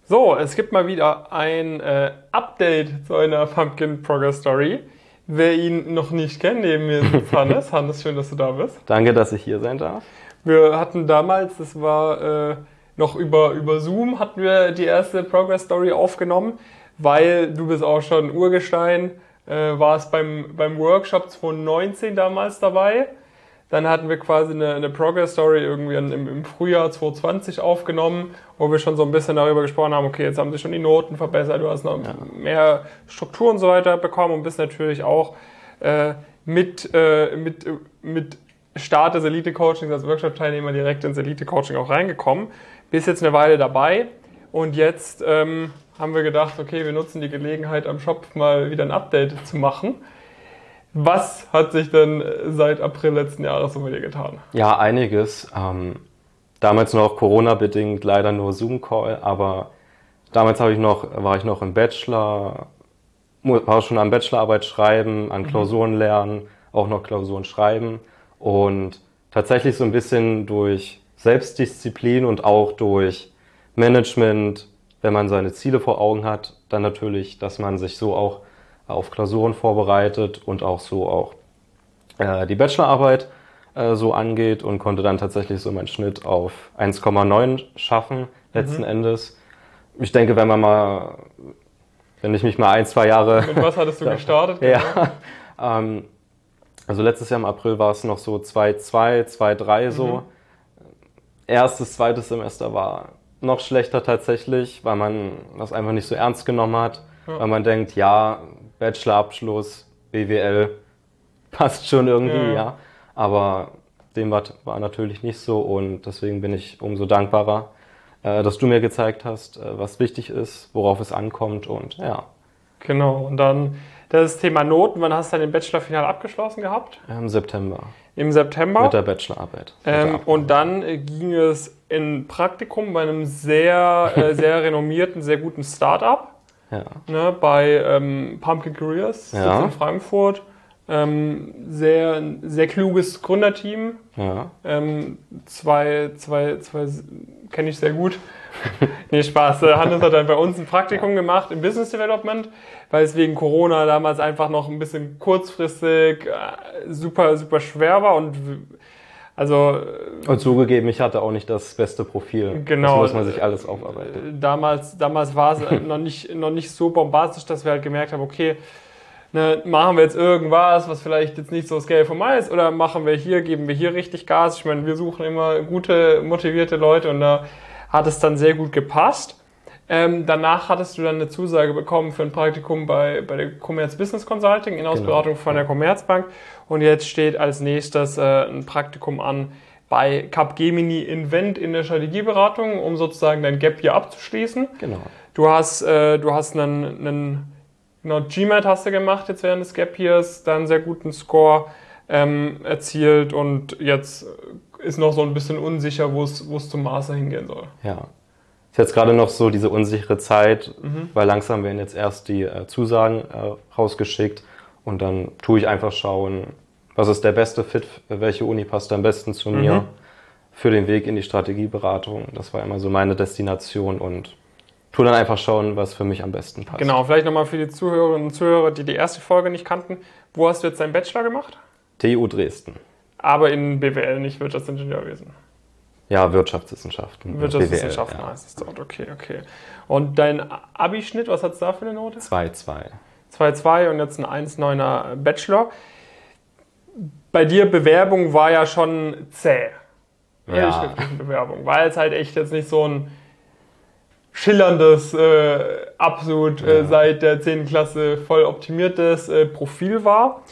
So, es gibt mal wieder ein Update zu einer Pumpkin Progress Story. Wer ihn noch nicht kennt, neben mir sitzt Hannes. Hannes, schön, dass du da bist. Danke, dass ich hier sein darf. Wir hatten damals, das war noch über Zoom, hatten wir die erste Progress Story aufgenommen, weil du bist auch schon Urgestein, warst beim Workshop 2019 damals dabei. Dann hatten wir quasi eine Progress Story irgendwie im Frühjahr 2020 aufgenommen, wo wir schon so ein bisschen darüber gesprochen haben, okay, jetzt haben sich schon die Noten verbessert, du hast noch mehr Struktur und so weiter bekommen und bist natürlich auch mit Start des Elite-Coachings als Workshop-Teilnehmer direkt ins Elite-Coaching auch reingekommen. Bist jetzt eine Weile dabei und jetzt haben wir gedacht, okay, wir nutzen die Gelegenheit am Shop mal wieder ein Update zu machen. Was hat sich denn seit April letzten Jahres so bei dir getan? Ja, einiges. Damals noch Corona-bedingt leider nur Zoom-Call, aber damals war ich noch im Bachelor, war schon an Bachelorarbeit schreiben, an Klausuren lernen, auch noch Klausuren schreiben und tatsächlich so ein bisschen durch Selbstdisziplin und auch durch Management, wenn man seine Ziele vor Augen hat, dann natürlich, dass man sich so auch auf Klausuren vorbereitet und auch die Bachelorarbeit so angeht und konnte dann tatsächlich so meinen Schnitt auf 1,9 schaffen, letzten Endes. Ich denke, wenn ich mich mal 1-2 Jahre... Mit was hattest du gestartet? Ja, also letztes Jahr im April war es noch so 2,2, 2,3 so. Erstes, zweites Semester war noch schlechter tatsächlich, weil man das einfach nicht so ernst genommen hat, weil man denkt, ja, Bachelorabschluss, BWL, passt schon irgendwie, ja. Aber dem war natürlich nicht so und deswegen bin ich umso dankbarer, dass du mir gezeigt hast, was wichtig ist, worauf es ankommt und ja. Genau, und dann das Thema Noten. Wann hast du den Bachelor-Final abgeschlossen gehabt? Im September. Im September? Mit der Bachelorarbeit. Und dann ging es in Praktikum bei einem sehr renommierten, sehr guten Start-up. Ja. Ne, bei Pumpkin Careers in Frankfurt. Sehr kluges Gründerteam. Ja. Zwei kenne ich sehr gut. Nee, Spaß. Hannes hat dann bei uns ein Praktikum gemacht im Business Development, weil es wegen Corona damals einfach noch ein bisschen kurzfristig super, super schwer war und zugegeben, ich hatte auch nicht das beste Profil. Genau. Das muss man sich alles aufarbeiten. Damals war es noch nicht so bombastisch, dass wir halt gemerkt haben, okay, ne, machen wir jetzt irgendwas, was vielleicht jetzt nicht so Scale for Mile ist, oder geben wir hier richtig Gas. Ich meine, wir suchen immer gute, motivierte Leute und da hat es dann sehr gut gepasst. Danach hattest du dann eine Zusage bekommen für ein Praktikum bei der Commerz Business Consulting, Inhouse-Beratung von der Commerzbank. Und jetzt steht als nächstes ein Praktikum an bei Capgemini Invent in der Strategieberatung, um sozusagen dein Gap hier abzuschließen. Genau. Du hast einen GMAT hast du gemacht jetzt während des Gap Years, da einen sehr guten Score erzielt und jetzt ist noch so ein bisschen unsicher, wo es zum Master hingehen soll. Ja. Ist jetzt gerade noch so diese unsichere Zeit, weil langsam werden jetzt erst die Zusagen rausgeschickt und dann tue ich einfach schauen, was ist der beste Fit, welche Uni passt am besten zu mir für den Weg in die Strategieberatung. Das war immer so meine Destination und tue dann einfach schauen, was für mich am besten passt. Genau, vielleicht nochmal für die Zuhörerinnen und Zuhörer, die erste Folge nicht kannten. Wo hast du jetzt deinen Bachelor gemacht? TU Dresden. Aber in BWL, nicht Wirtschaftsingenieurwesen. Ja, Wirtschaftswissenschaften. Wirtschaftswissenschaften BWL, heißt es dort, okay. Und dein Abi-Schnitt, was hat es da für eine Note? 2,2. 2,2 und jetzt ein 1,9er Bachelor. Bei dir Bewerbung war ja schon zäh. Ja. Die schriftliche Bewerbung, weil es halt echt jetzt nicht so ein schillerndes, absolut seit der 10. Klasse voll optimiertes Profil war.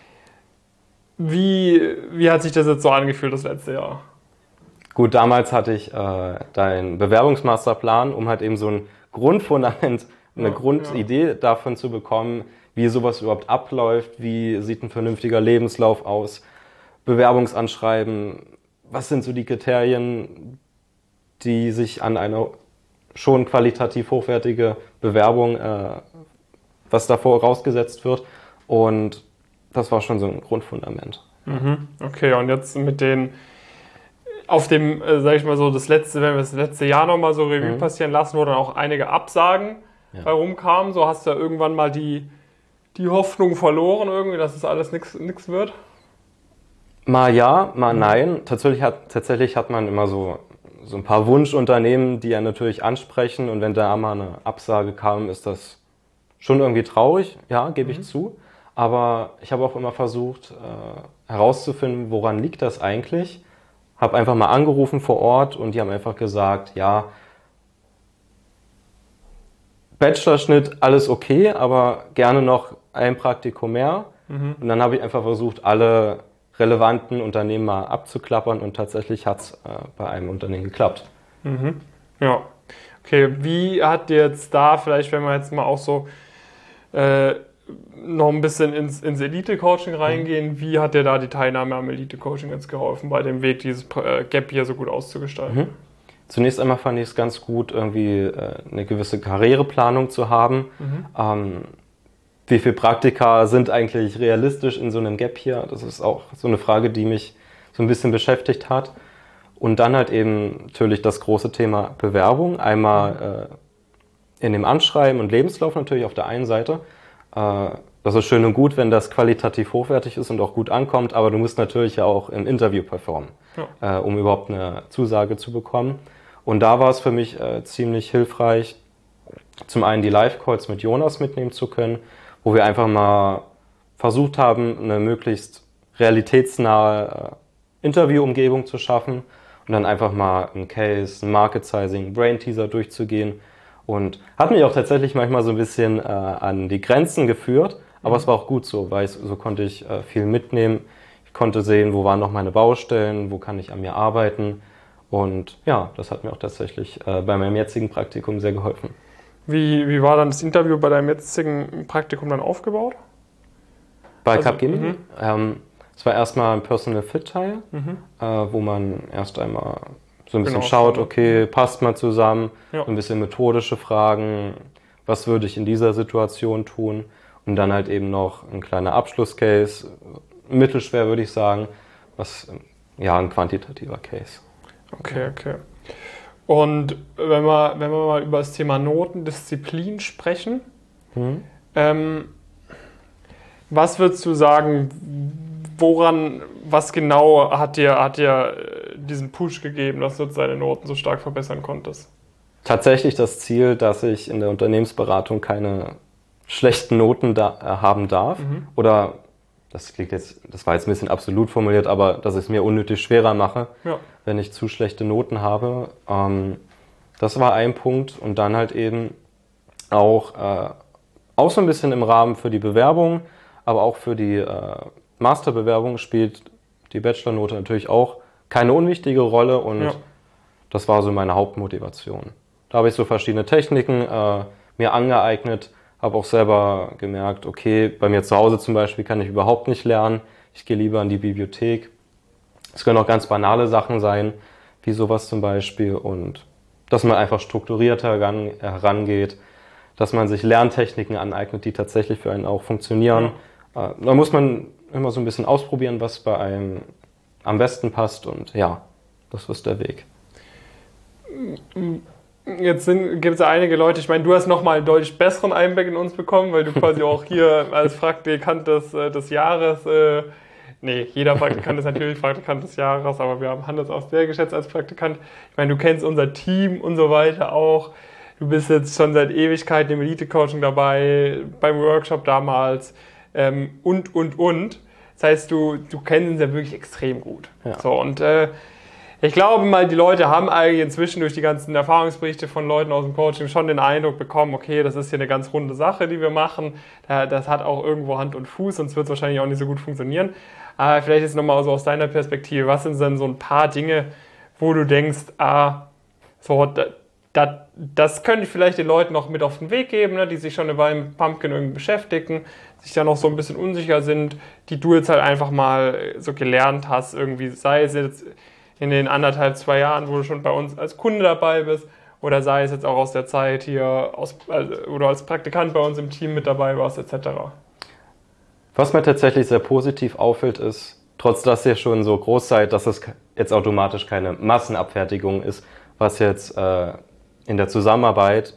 Wie hat sich das jetzt so angefühlt, das letzte Jahr? Gut, damals hatte ich deinen Bewerbungsmasterplan, um halt eben so ein Grundfundament, eine Grundidee davon zu bekommen, wie sowas überhaupt abläuft, wie sieht ein vernünftiger Lebenslauf aus, Bewerbungsanschreiben, was sind so die Kriterien, die sich an eine schon qualitativ hochwertige Bewerbung, was davor rausgesetzt wird, und das war schon so ein Grundfundament. Okay, und jetzt mit den auf dem, sag ich mal so, wenn wir das letzte Jahr nochmal so Revue passieren lassen, wo dann auch einige Absagen bei rumkamen, so hast du ja irgendwann mal die Hoffnung verloren irgendwie, dass es alles nix wird? Mal ja, mal nein. Tatsächlich hat man immer so ein paar Wunschunternehmen, die ja natürlich ansprechen, und wenn da mal eine Absage kam, ist das schon irgendwie traurig, ja, gebe ich zu. Aber ich habe auch immer versucht herauszufinden, woran liegt das eigentlich. Habe einfach mal angerufen vor Ort und die haben einfach gesagt, ja, Bachelorschnitt, alles okay, aber gerne noch ein Praktikum mehr. Und dann habe ich einfach versucht, alle relevanten Unternehmen mal abzuklappern, und tatsächlich hat es bei einem Unternehmen geklappt. Ja, okay. Wie hat dir jetzt da, vielleicht wenn wir jetzt mal auch so noch ein bisschen ins Elite-Coaching reingehen, wie hat dir da die Teilnahme am Elite-Coaching jetzt geholfen, bei dem Weg, dieses Gap hier so gut auszugestalten? Zunächst einmal fand ich es ganz gut, irgendwie eine gewisse Karriereplanung zu haben. Wie viele Praktika sind eigentlich realistisch in so einem Gap hier? Das ist auch so eine Frage, die mich so ein bisschen beschäftigt hat. Und dann halt eben natürlich das große Thema Bewerbung. Einmal in dem Anschreiben und Lebenslauf natürlich auf der einen Seite. Das ist schön und gut, wenn das qualitativ hochwertig ist und auch gut ankommt, aber du musst natürlich ja auch im Interview performen, um überhaupt eine Zusage zu bekommen. Und da war es für mich ziemlich hilfreich, zum einen die Live-Calls mit Jonas mitnehmen zu können, wo wir einfach mal versucht haben, eine möglichst realitätsnahe Interviewumgebung zu schaffen und dann einfach mal ein Case, ein Market Sizing, Brain Teaser durchzugehen. Und hat mich auch tatsächlich manchmal so ein bisschen an die Grenzen geführt, aber es war auch gut so, weil so konnte ich viel mitnehmen. Ich konnte sehen, wo waren noch meine Baustellen, wo kann ich an mir arbeiten. Und ja, das hat mir auch tatsächlich bei meinem jetzigen Praktikum sehr geholfen. Wie war dann das Interview bei deinem jetzigen Praktikum dann aufgebaut? Bei Capgemini? Es war erstmal ein Personal Fit-Teil, wo man erst einmal so ein bisschen schaut, okay, passt man zusammen, so ein bisschen methodische Fragen, was würde ich in dieser Situation tun, und dann halt eben noch ein kleiner Abschlusscase, mittelschwer würde ich sagen, ja, ein quantitativer Case. Okay. Und wenn wir mal über das Thema Notendisziplin sprechen, was würdest du sagen, was genau hat dir diesen Push gegeben, dass du deine Noten so stark verbessern konntest? Tatsächlich das Ziel, dass ich in der Unternehmensberatung keine schlechten Noten haben darf. Oder, das war jetzt ein bisschen absolut formuliert, aber dass ich es mir unnötig schwerer mache, wenn ich zu schlechte Noten habe. Das war ein Punkt. Und dann halt eben auch so ein bisschen im Rahmen für die Bewerbung, aber auch für die Masterbewerbung spielt die Bachelornote natürlich auch keine unwichtige Rolle, und das war so meine Hauptmotivation. Da habe ich so verschiedene Techniken mir angeeignet, habe auch selber gemerkt, okay, bei mir zu Hause zum Beispiel kann ich überhaupt nicht lernen, ich gehe lieber in die Bibliothek. Es können auch ganz banale Sachen sein, wie sowas zum Beispiel, und dass man einfach strukturierter herangeht, dass man sich Lerntechniken aneignet, die tatsächlich für einen auch funktionieren. Da muss man immer so ein bisschen ausprobieren, was bei einem am besten passt, und ja, das ist der Weg. Jetzt gibt es ja einige Leute, ich meine, du hast nochmal einen deutlich besseren Einblick in uns bekommen, weil du quasi auch hier als Praktikant des Jahres, jeder Praktikant ist natürlich Praktikant des Jahres, aber wir haben das auch sehr geschätzt als Praktikant. Ich meine, du kennst unser Team und so weiter auch. Du bist jetzt schon seit Ewigkeiten im Elite-Coaching dabei, beim Workshop damals und. Das heißt, du kennst uns ja wirklich extrem gut. Ja. So, und ich glaube mal, die Leute haben eigentlich inzwischen durch die ganzen Erfahrungsberichte von Leuten aus dem Coaching schon den Eindruck bekommen, okay, das ist hier eine ganz runde Sache, die wir machen. Das hat auch irgendwo Hand und Fuß, sonst wird es wahrscheinlich auch nicht so gut funktionieren. Aber vielleicht jetzt nochmal so aus deiner Perspektive, was sind denn so ein paar Dinge, wo du denkst, das könnte ich vielleicht den Leuten noch mit auf den Weg geben, ne, die sich schon über einen Pumpkin irgendwie beschäftigen, sich da noch so ein bisschen unsicher sind, die du jetzt halt einfach mal so gelernt hast, irgendwie, sei es jetzt in den 1,5-2 Jahren, wo du schon bei uns als Kunde dabei bist, oder sei es jetzt auch aus der Zeit hier, oder als Praktikant bei uns im Team mit dabei warst, etc. Was mir tatsächlich sehr positiv auffällt, ist, trotz dass ihr schon so groß seid, dass es jetzt automatisch keine Massenabfertigung ist, was jetzt in der Zusammenarbeit,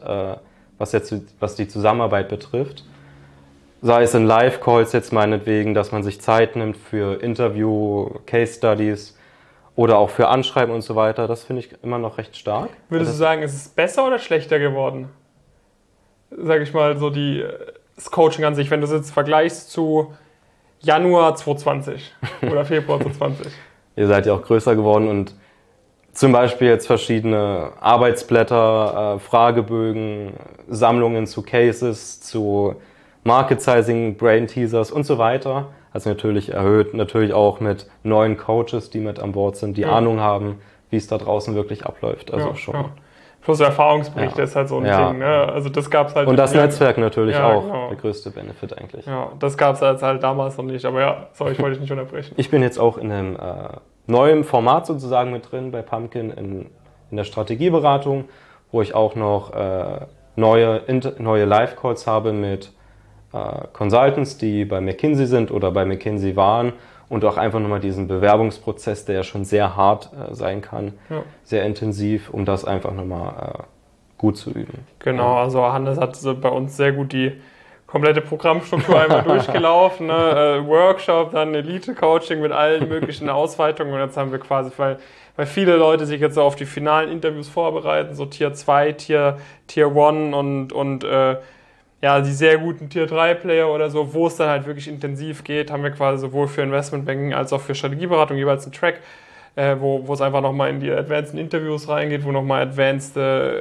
was die Zusammenarbeit betrifft. Sei es in Live-Calls jetzt meinetwegen, dass man sich Zeit nimmt für Interview, Case-Studies oder auch für Anschreiben und so weiter. Das finde ich immer noch recht stark. Würdest du sagen, ist es besser oder schlechter geworden? Sag ich mal, so das Coaching an sich, wenn du es jetzt vergleichst zu Januar 2020 oder Februar 2020. Ihr seid ja auch größer geworden und zum Beispiel jetzt verschiedene Arbeitsblätter, Fragebögen, Sammlungen zu Cases, zu Market Sizing, Brain Teasers und so weiter. Also natürlich erhöht, natürlich auch mit neuen Coaches, die mit an Bord sind, die Ahnung haben, wie es da draußen wirklich abläuft. Also schon. Ja. Plus Erfahrungsberichte ist halt so ein Ding. Ne? Also das gab's halt. Und das Netzwerk natürlich auch, genau. Der größte Benefit eigentlich. Ja, das gab es halt damals noch nicht. Aber ja, sorry, ich wollte dich nicht unterbrechen. Ich bin jetzt auch in einem neuen Format sozusagen mit drin bei Pumpkin in der Strategieberatung, wo ich auch noch neue Live-Calls habe mit Consultants, die bei McKinsey sind oder bei McKinsey waren und auch einfach nochmal diesen Bewerbungsprozess, der ja schon sehr hart sein kann, sehr intensiv, um das einfach nochmal gut zu üben. Genau, also Hannes hat bei uns sehr gut die komplette Programmstruktur einmal durchgelaufen, ne? Workshop, dann Elite-Coaching mit allen möglichen Ausweitungen und jetzt haben wir quasi, weil viele Leute sich jetzt so auf die finalen Interviews vorbereiten, so Tier 2, Tier 1 und die sehr guten Tier 3 Player oder so, wo es dann halt wirklich intensiv geht, haben wir quasi sowohl für Investmentbanking als auch für Strategieberatung jeweils einen Track, wo es einfach nochmal in die Advanced Interviews reingeht, wo nochmal Advanced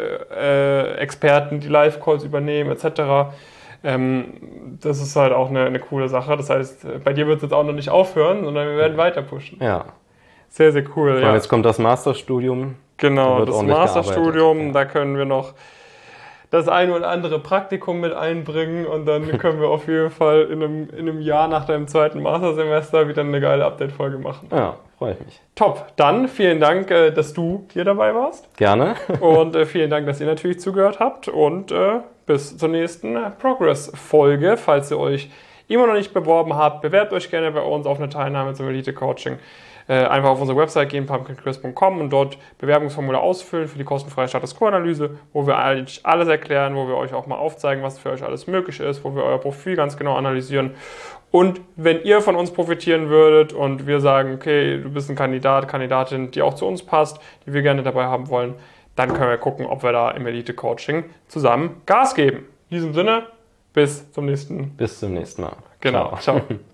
Experten die Live-Calls übernehmen etc. Das ist halt auch eine coole Sache. Das heißt, bei dir wird es jetzt auch noch nicht aufhören, sondern wir werden weiter pushen. Ja. Sehr, sehr cool. Ja. Jetzt kommt das Masterstudium. Genau, das Masterstudium, da können wir noch das eine oder andere Praktikum mit einbringen und dann können wir auf jeden Fall in einem Jahr nach deinem zweiten Mastersemester wieder eine geile Update-Folge machen. Ja, freue ich mich. Top, dann vielen Dank, dass du hier dabei warst. Gerne. Und vielen Dank, dass ihr natürlich zugehört habt und bis zur nächsten Progress-Folge. Falls ihr euch immer noch nicht beworben habt, bewerbt euch gerne bei uns auf eine Teilnahme zum Elite-Coaching. Einfach auf unsere Website gehen, pumpkinchris.com und dort Bewerbungsformular ausfüllen für die kostenfreie Status Quo-Analyse, wo wir eigentlich alles erklären, wo wir euch auch mal aufzeigen, was für euch alles möglich ist, wo wir euer Profil ganz genau analysieren. Und wenn ihr von uns profitieren würdet und wir sagen, okay, du bist ein Kandidat, Kandidatin, die auch zu uns passt, die wir gerne dabei haben wollen, dann können wir gucken, ob wir da im Elite-Coaching zusammen Gas geben. In diesem Sinne, bis zum nächsten Mal. Genau, ciao.